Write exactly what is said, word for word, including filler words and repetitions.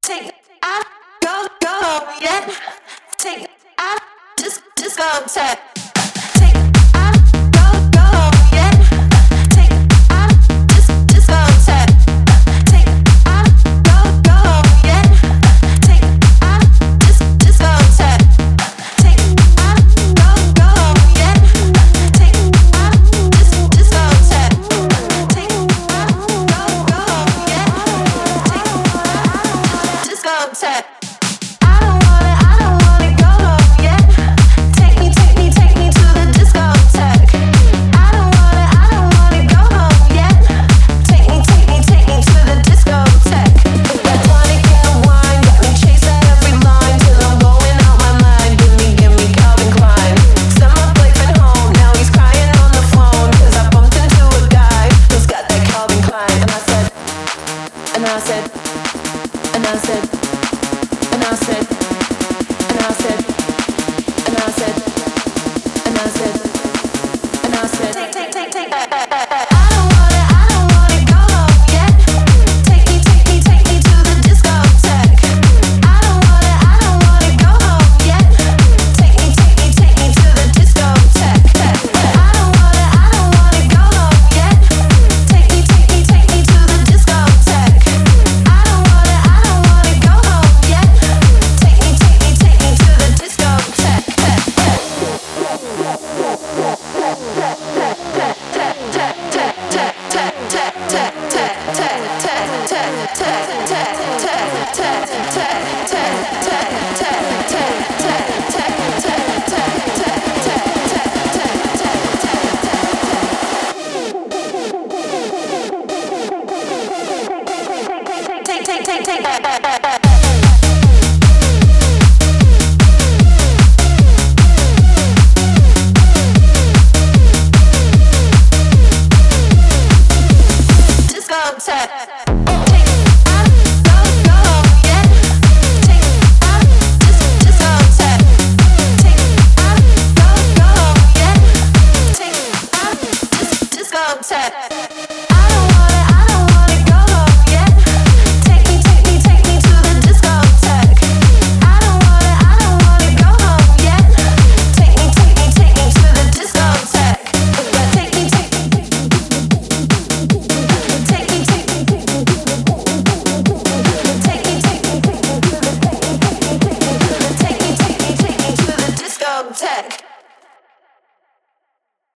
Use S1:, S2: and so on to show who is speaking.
S1: Take I go go home yet. Take I just just go tech. Take I go go home yet. Take I just just go tech. Take I go go home yet. Take I just just go tech. Take I go go home yet. Take I just just go tech. Take I go go home yet. Take I just go tech. I don't wanna, I don't wanna go home yet. Take me, take me, take me to the discotheque. I don't wanna, I don't wanna go home yet. Take me, take me, take me to the discotheque. That tonic and the wine got me chased at every line till I'm going out my mind. Give me, give me Calvin Klein. Sent my boyfriend home, now he's crying on the phone 'cause I bumped into a guy who's got that Calvin Klein. And I said, and I said, and I said. And I said, and I said, and I said, and I said, and I said, take, take, take, take that, that, that, that. I don't wanna, I don't wanna go home yet. Take me, take me, take me to the discotheque. I don't wanna, I don't wanna go home yet. Take me, take me, take me to the discotheque. I don't wanna, I don't wanna go home yet. Take me, take me, take me to the discotheque. I don't wanna, I don't wanna go home yet. Take me, take me, take me to the discotheque. Take, take, take, take that. Discotheque.